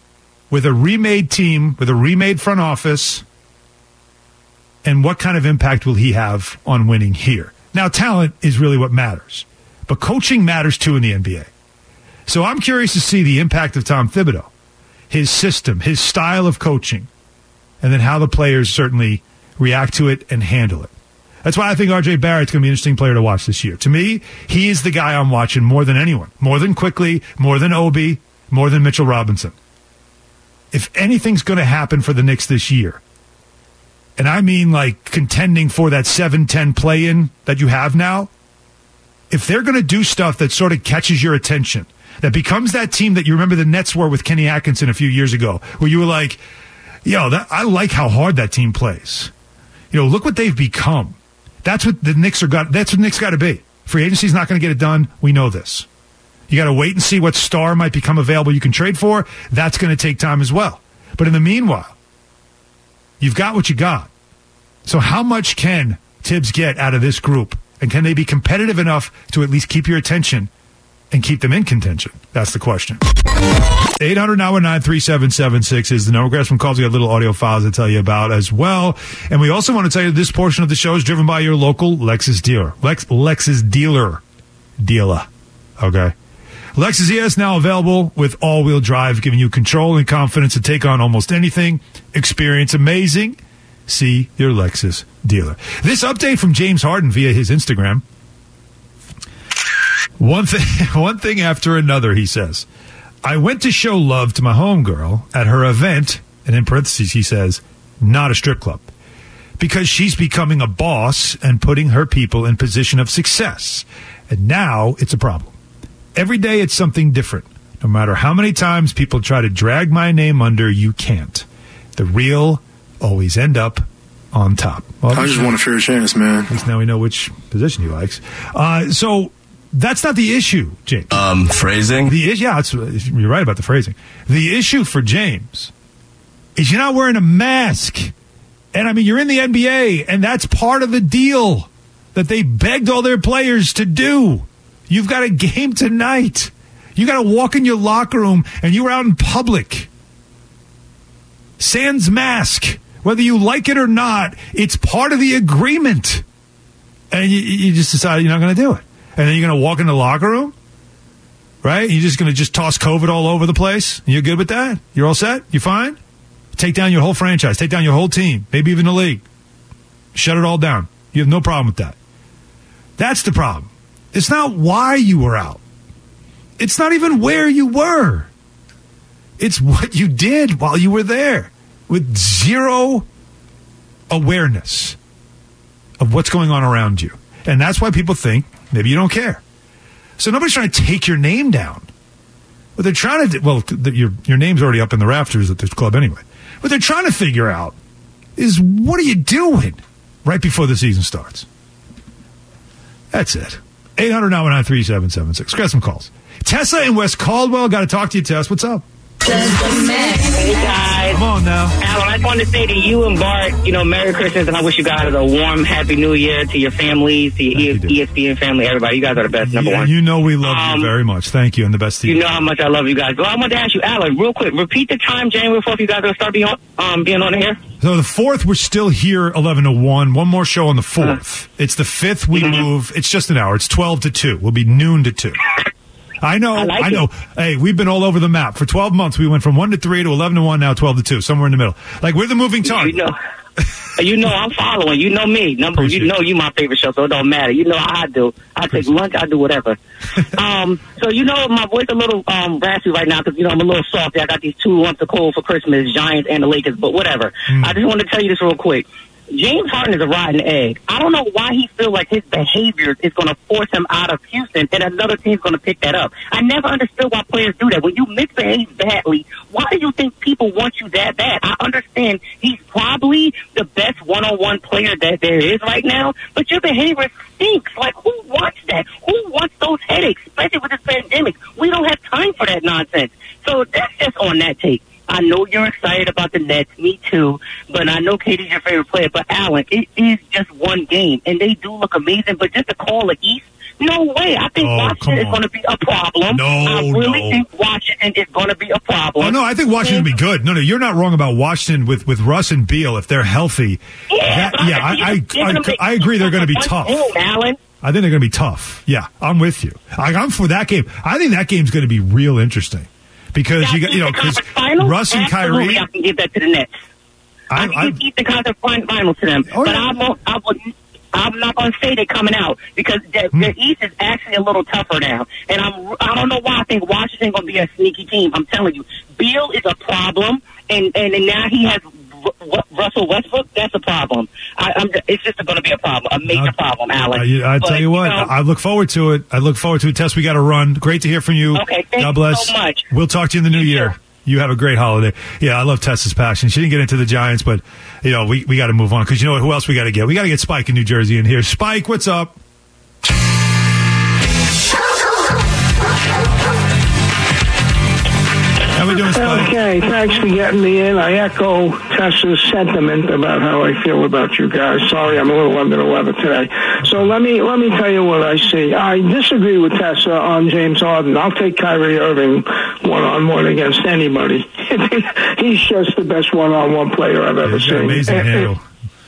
with a remade team, with a remade front office, and what kind of impact will he have on winning here? Now, talent is really what matters, but coaching matters too in the NBA. So I'm curious to see the impact of Tom Thibodeau, his system, his style of coaching, and then how the players certainly react to it and handle it. That's why I think R.J. Barrett's going to be an interesting player to watch this year. To me, he is the guy I'm watching more than anyone, more than Quickly, more than Obi, more than Mitchell Robinson. If anything's going to happen for the Knicks this year, and I mean like contending for that 7-10 play-in that you have now, if they're going to do stuff that sort of catches your attention, that becomes that team that you remember the Nets were with Kenny Atkinson a few years ago, where you were like, I like how hard that team plays. Look what they've become. That's what the Knicks that's what Knicks got to be. Free agency's not going to get it done. We know this. You got to wait and see what star might become available you can trade for. That's going to take time as well. But in the meanwhile, you've got what you got. So how much can Tibbs get out of this group? And can they be competitive enough to at least keep your attention and keep them in contention? That's the question. 800-919-3776 is the number. Grab some calls. We got little audio files to tell you about as well. And we also want to tell you this portion of the show is driven by your local Lexus dealer. Lexus dealer. Okay. Lexus ES now available with all-wheel drive, giving you control and confidence to take on almost anything. Experience amazing. See your Lexus dealer. This update from James Harden via his Instagram. One thing after another, he says. I went to show love to my homegirl at her event, and in parentheses he says, not a strip club, because she's becoming a boss and putting her people in position of success. And now it's a problem. Every day it's something different. No matter how many times people try to drag my name under, you can't. The real always end up on top. Well, I just want a fair chance, man. At least now we know which position he likes. So that's not the issue, James. Phrasing? You're right about the phrasing. The issue for James is you're not wearing a mask. And, I mean, you're in the NBA, and that's part of the deal that they begged all their players to do. You've got a game tonight. You got to walk in your locker room, and you're out in public. Sans mask. Whether you like it or not, it's part of the agreement. And you just decide you're not going to do it. And then you're going to walk in the locker room, right? You're just going to toss COVID all over the place. And you're good with that? You're all set? You fine? Take down your whole franchise. Take down your whole team. Maybe even the league. Shut it all down. You have no problem with that. That's the problem. It's not why you were out. It's not even where you were. It's what you did while you were there with zero awareness of what's going on around you. And that's why people think maybe you don't care. So nobody's trying to take your name down. What they're trying to do, your name's already up in the rafters at this club anyway. What they're trying to figure out is, what are you doing right before the season starts? That's it. 800-919-3776. Grab some calls. Tessa in West Caldwell. Got to talk to you, Tess. What's up? Hey, guys. Come on now. Alan, I just wanted to say to you and Bart, Merry Christmas, and I wish you guys a warm, Happy New Year to your families, to your ESPN family, everybody. You guys are the best, number one. You know we love you very much. Thank you, and the best to you. You know how much I love you guys. Well, I wanted to ask you, Alan, real quick, repeat the time January 4th you guys are going to start being on the air. So the 4th, we're still here 11 to 1. One more show on the 4th. It's the 5th we move. It's just an hour. It's 12 to 2. We'll be noon to 2. I know. Hey, we've been all over the map. For 12 months, we went from 1 to 3 to 11 to 1, now 12 to 2, somewhere in the middle. Like, we're the moving target. I'm following. You know me. You my favorite show, so it don't matter. You know how I do. I take lunch. I do whatever. So, my voice a little raspy right now because, I'm a little salty. I got these 2 lumps of cold for Christmas, Giants and the Lakers, but whatever. I just want to tell you this real quick. James Harden is a rotten egg. I don't know why he feels like his behavior is going to force him out of Houston and another team's going to pick that up. I never understood why players do that. When you misbehave badly, why do you think people want you that bad? I understand he's probably the best one-on-one player that there is right now, but your behavior stinks. Like, who wants that? Who wants those headaches, especially with this pandemic? We don't have time for that nonsense. So that's just on that take. I know you're excited about the Nets, me too, but I know KD's your favorite player. But, Alan, it is just one game, and they do look amazing. But just to call the East No way. I think Washington is going to be a problem. I really think Washington is going to be a problem. Oh, no, I think Washington will be good. No, you're not wrong about Washington with Russ and Beal if they're healthy. I agree they're going to be tough. Alan. I think they're going to be tough. Yeah, I'm with you. I'm for that game. I think that game's going to be real interesting because because Russ and Kyrie. I can give that to the Nets. I can give the conference finals to them, I'm not going to say they're coming out because the East is actually a little tougher now. And I don't know why I think Washington's going to be a sneaky team. I'm telling you, Beal is a problem, and now he has Russell Westbrook. That's a problem. It's just going to be a problem, a major problem, Alan. I tell you what, I look forward to it. Tess, we got to run. Great to hear from you. Okay, thank God bless. you so much. We'll talk to you in the new year. You have a great holiday. Yeah, I love Tessa's passion. She didn't get into the Giants, but, we got to move on because who else we got to get? We got to get Spike in New Jersey in here. Spike, what's up? How we doing, Spike? Okay, thanks for getting me in. I echo Tessa's sentiment about how I feel about you guys. Sorry, I'm a little under the weather today. So let me tell you what I see. I disagree with Tessa on James Harden. I'll take Kyrie Irving one-on-one against anybody. He's just the best one-on-one player I've ever seen. Amazing handle.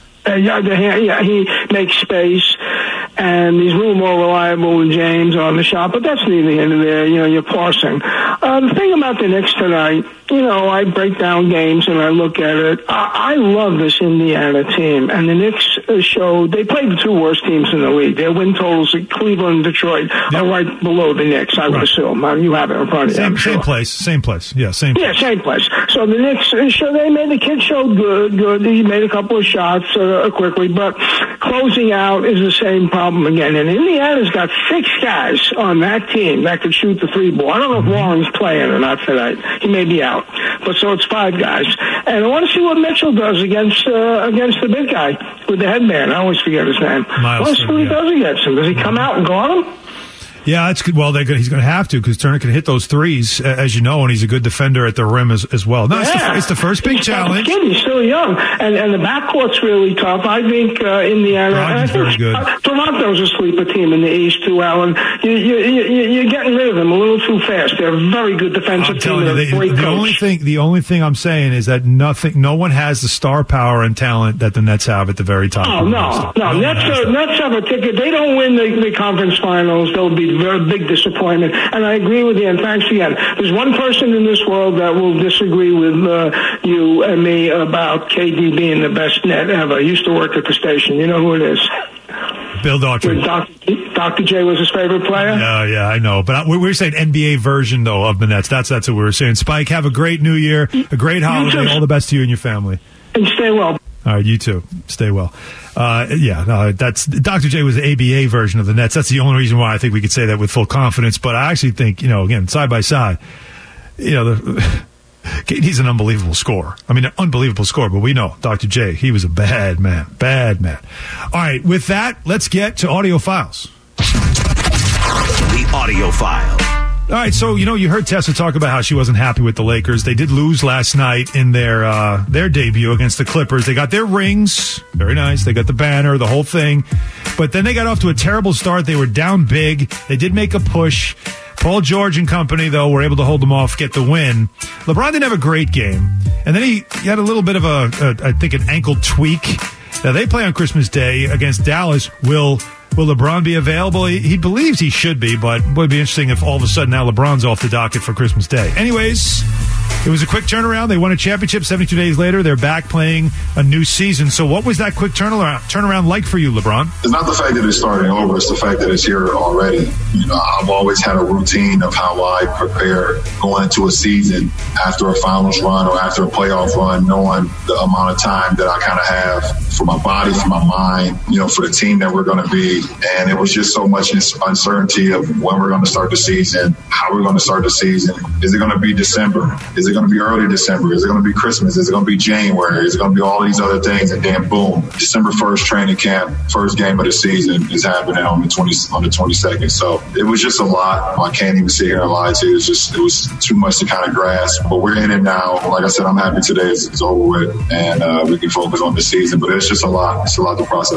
He makes space, and he's a little more reliable than James on the shot, but that's neither here nor there. You're parsing. The thing about the Knicks tonight, I break down games and I look at it. I love this Indiana team, and the Knicks showed they played the two worst teams in the league. Their win totals at Cleveland and Detroit are right below the Knicks, I would assume. You have it in front of you. Same place. Yeah, same place. Yeah, same place. So the Knicks, the kid showed good. He made a couple of shots quickly, but closing out is the same problem again. And Indiana's got 6 guys on that team that could shoot the 3-ball. I don't know if Warren's playing or not tonight. He may be out. But so it's 5 guys. And I want to see what Mitchell does against the big guy with the headband. I always forget his name. I want to see what he does against him. Does he come out and guard him? Yeah, that's good. Well, he's going to have to because Turner can hit those threes, as you know, and he's a good defender at the rim as well. No, it's the first big challenge. He's still young, and the backcourt's really tough. I think Indiana. Very good. Toronto's a sleeper team in the East too, Alan. You're getting rid of them a little too fast. They're a very good defensive team. The only thing I'm saying is that no one has the star power and talent that the Nets have at the very top. Oh no. Nets have a ticket. They don't win the conference finals. They'll be very big disappointment, and I agree with you, and thanks again. There's one person in this world that will disagree with you and me about KD being the best net ever. He used to work at the station. You know who it is? Bill Daughtry. Dr. J was his favorite player? Yeah, I know. But we're saying NBA version, though, of the Nets. That's what we were saying. Spike, have a great New Year, a great holiday. All the best to you and your family. And stay well. All right, you too. Stay well. That's Dr. J was the ABA version of the Nets. That's the only reason why I think we could say that with full confidence. But I actually think, again, side by side, KD's an unbelievable scorer. I mean, an unbelievable scorer. But we know Dr. J, he was a bad man. Bad man. All right, with that, let's get to audio files. The audio file. All right, so, you heard Tessa talk about how she wasn't happy with the Lakers. They did lose last night in their debut against the Clippers. They got their rings. Very nice. They got the banner, the whole thing. But then they got off to a terrible start. They were down big. They did make a push. Paul George and company, though, were able to hold them off, get the win. LeBron didn't have a great game. And then he had a little bit of I think, an ankle tweak. Now, they play on Christmas Day against Dallas. Will LeBron be available? He believes he should be, but it would be interesting if all of a sudden now LeBron's off the docket for Christmas Day. Anyways, it was a quick turnaround. They won a championship 72 days later. They're back playing a new season. So what was that quick turnaround like for you, LeBron? It's not the fact that it's starting over. It's the fact that it's here already. I've always had a routine of how I prepare going into a season after a finals run or after a playoff run, knowing the amount of time that I kind of have for my body, for my mind, for the team that we're going to be. And it was just so much uncertainty of when we're going to start the season, how we're going to start the season. Is it going to be December? Is it going to be early December? Is it going to be Christmas? Is it going to be January? Is it going to be all these other things? And then boom, December 1st training camp, first game of the season is happening on the 22nd. So it was just a lot. I can't even sit here and lie to you. It was too much to kind of grasp. But we're in it now. Like I said, I'm happy today it's over with, and we can focus on the season. But it's just a lot. It's a lot to process.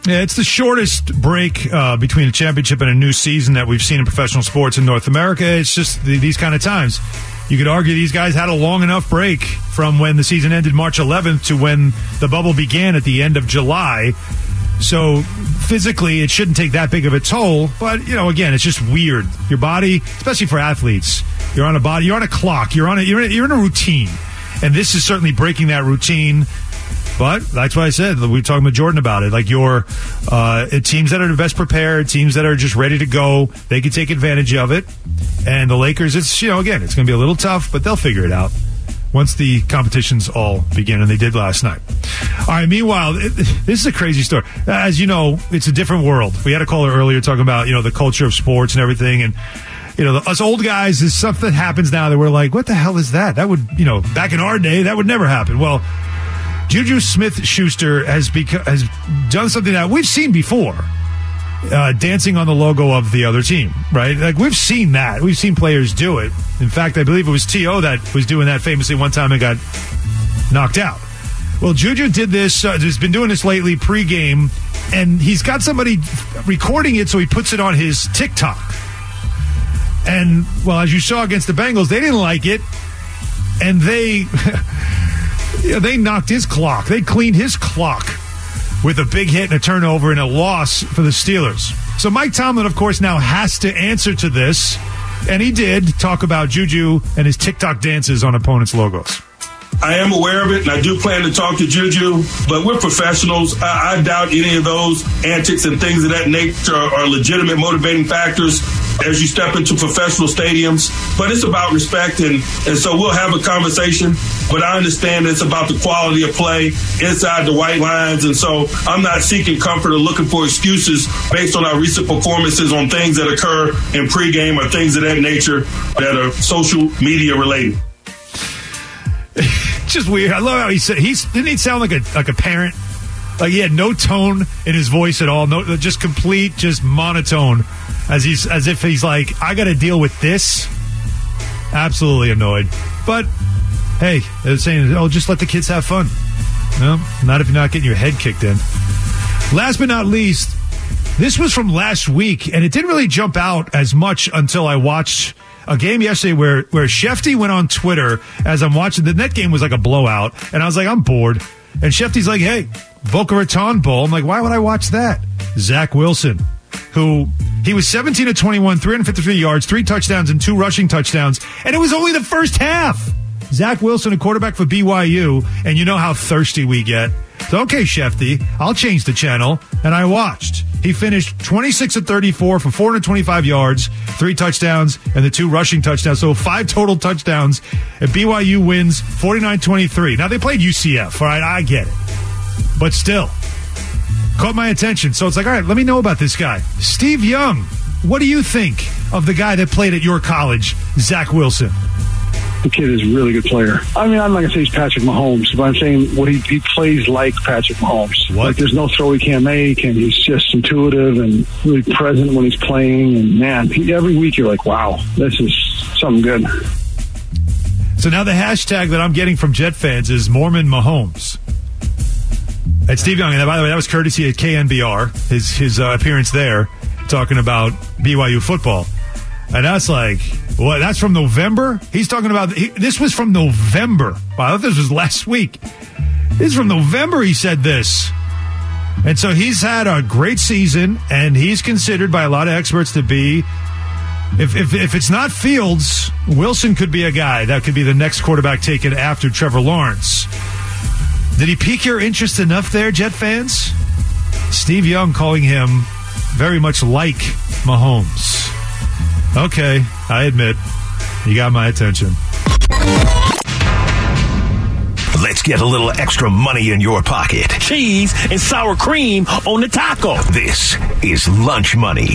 Yeah, it's the shortest break between a championship and a new season that we've seen in professional sports in North America. It's just these kind of times. You could argue these guys had a long enough break from when the season ended March 11th to when the bubble began at the end of July. So physically, it shouldn't take that big of a toll. But, again, it's just weird. Your body, especially for athletes, you're on a body, you're on a clock, you're in a routine. And this is certainly breaking that routine. But that's why I said, we were talking with Jordan about it. Like your teams that are the best prepared, teams that are just ready to go, they can take advantage of it. And the Lakers, again, it's going to be a little tough, but they'll figure it out once the competitions all begin, and they did last night. All right, meanwhile, this is a crazy story. As you know, it's a different world. We had a caller earlier talking about, the culture of sports and everything, and us old guys, there's stuff that happens now that we're like, what the hell is that? That would, back in our day, that would never happen. Well, Juju Smith-Schuster has done something that we've seen before, dancing on the logo of the other team, right? Like, we've seen that. We've seen players do it. In fact, I believe it was T.O. that was doing that famously one time and got knocked out. Well, Juju did this, has been doing this lately pregame, and he's got somebody recording it, so he puts it on his TikTok. And, well, as you saw against the Bengals, they didn't like it, and they knocked his clock. They cleaned his clock with a big hit and a turnover and a loss for the Steelers. So Mike Tomlin, of course, now has to answer to this, and he did talk about Juju and his TikTok dances on opponents' logos. I am aware of it, and I do plan to talk to Juju, but we're professionals. I doubt any of those antics and things of that nature are legitimate motivating factors as you step into professional stadiums. But it's about respect, and so we'll have a conversation. But I understand it's about the quality of play inside the white lines, and so I'm not seeking comfort or looking for excuses based on our recent performances on things that occur in pregame or things of that nature that are social media related. It's just weird. I love how he said didn't he sound like a parent? Like he had no tone in his voice at all. No, just complete, just monotone. As if he's like, I got to deal with this. Absolutely annoyed. But hey, they're saying, just let the kids have fun. No, not if you're not getting your head kicked in. Last but not least, this was from last week, and it didn't really jump out as much until I watched a game yesterday where Shefty went on Twitter as I'm watching. The net game was like a blowout, and I was like, I'm bored. And Shefty's like, hey, Boca Raton Bowl. I'm like, why would I watch that? Zach Wilson, who he was 17 of 21, 353 yards, 3 touchdowns, and 2 rushing touchdowns, and it was only the first half. Zach Wilson, a quarterback for BYU, and you know how thirsty we get. So, okay, Shefty, I'll change the channel, and I watched. He finished 26 of 34 for 425 yards, 3 touchdowns, and the 2 rushing touchdowns. So 5 total touchdowns, and BYU wins 49-23. Now, they played UCF, all right? I get it. But still, caught my attention. So it's like, all right, let me know about this guy. Steve Young, what do you think of the guy that played at your college, Zach Wilson? The kid is a really good player. I mean, I'm not going to say he's Patrick Mahomes, but I'm saying what he plays like Patrick Mahomes. What? Like, there's no throw he can't make, and he's just intuitive and really present when he's playing. And, man, every week you're like, wow, this is something good. So now the hashtag that I'm getting from Jet fans is Mormon Mahomes. And Steve Young, and by the way, that was courtesy of KNBR, his appearance there, talking about BYU football. And that's like, what? That's from November? He's talking about, this was from November. Wow, I thought this was last week. This is from November he said this. And so he's had a great season, and he's considered by a lot of experts to be, if it's not Fields, Wilson could be a guy that could be the next quarterback taken after Trevor Lawrence. Did he pique your interest enough there, Jet fans? Steve Young calling him very much like Mahomes. Okay, I admit, you got my attention. Let's get a little extra money in your pocket. Cheese and sour cream on the taco. This is Lunch Money.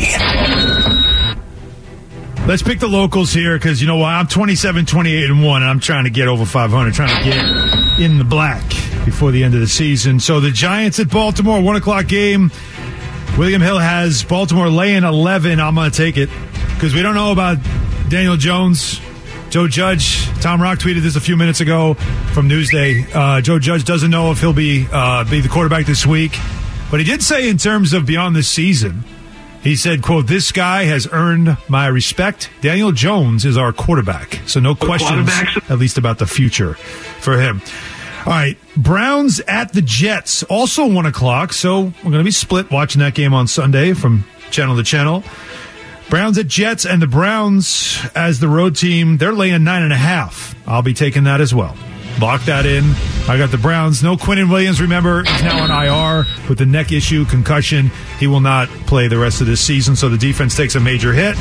Let's pick the locals here because, you know what, I'm 27, 28, and 1, and I'm trying to get over 500, trying to get in the black before the end of the season. So the Giants at Baltimore, 1 o'clock game. William Hill has Baltimore laying 11. I'm going to take it because we don't know about Daniel Jones, Joe Judge. Tom Rock tweeted this a few minutes ago from Newsday. Joe Judge doesn't know if he'll be the quarterback this week. But he did say in terms of beyond this season, he said, quote, "This guy has earned my respect. Daniel Jones is our quarterback." So no questions, at least about the future for him. All right, Browns at the Jets, also 1 o'clock. So we're going to be split watching that game on Sunday from channel to channel. Browns at Jets, and the Browns as the road team, they're laying 9.5. I'll be taking that as well. Lock that in. I got the Browns. No Quinnen Williams, remember, he's now on IR with the neck issue, concussion. He will not play the rest of this season, so the defense takes a major hit.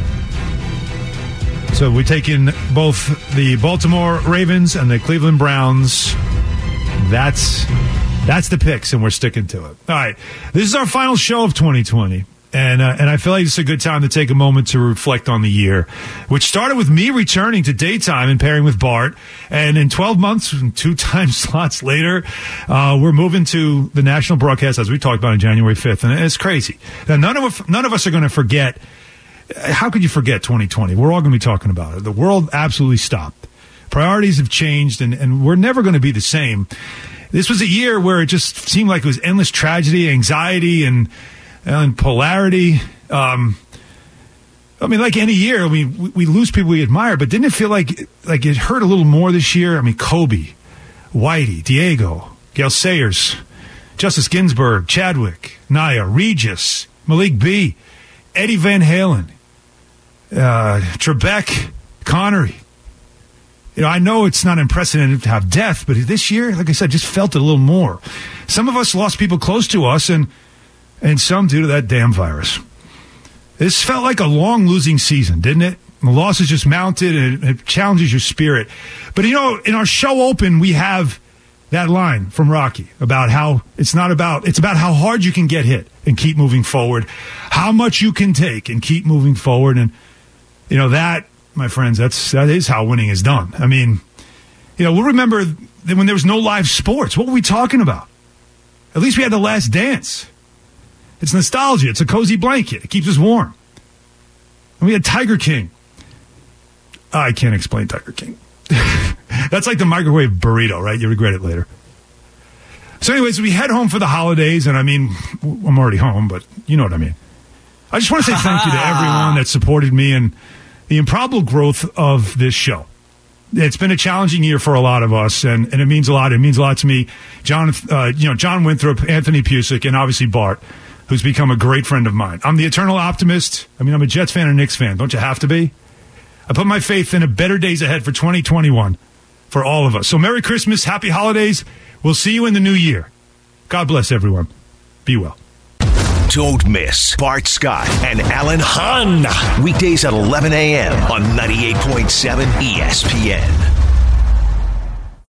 So we're taking both the Baltimore Ravens and the Cleveland Browns. That's the picks, and we're sticking to it. All right, this is our final show of 2020. And I feel like it's a good time to take a moment to reflect on the year, which started with me returning to daytime and pairing with Bart. And in 12 months, and 2 time slots later, we're moving to the national broadcast, as we talked about on January 5th. And it's crazy. Now, none of us are going to forget. How could you forget 2020? We're all going to be talking about it. The world absolutely stopped. Priorities have changed, and we're never going to be the same. This was a year where it just seemed like it was endless tragedy, anxiety, and polarity. I mean, like any year, we lose people we admire, but didn't it feel like it hurt a little more this year? I mean, Kobe, Whitey, Diego, Gale Sayers, Justice Ginsburg, Chadwick, Naya, Regis, Malik B., Eddie Van Halen, Trebek, Connery. You know, I know it's not unprecedented to have death, but this year, like I said, just felt it a little more. Some of us lost people close to us, and some due to that damn virus. This felt like a long losing season, didn't it? The losses just mounted, and it challenges your spirit. But, you know, in our show open, we have that line from Rocky about how it's about how hard you can get hit and keep moving forward, how much you can take and keep moving forward. And, you know, that, my friends, that is how winning is done. I mean, you know, we'll remember that when there was no live sports, what were we talking about? At least we had The Last Dance. It's nostalgia. It's a cozy blanket. It keeps us warm. And we had Tiger King. I can't explain Tiger King. That's like the microwave burrito, right? You regret it later. So anyways, we head home for the holidays, and I mean, I'm already home, but you know what I mean. I just want to say thank you to everyone that supported me and the improbable growth of this show. It's been a challenging year for a lot of us, and it means a lot. It means a lot to me. John Winthrop, Anthony Pusick, and obviously Bart, who's become a great friend of mine. I'm the eternal optimist. I mean, I'm a Jets fan and Knicks fan. Don't you have to be? I put my faith in a better days ahead for 2021 for all of us. So Merry Christmas, Happy Holidays. We'll see you in the new year. God bless everyone. Be well. Don't miss Bart Scott and Alan Hahn. Weekdays at 11 a.m. on 98.7 ESPN.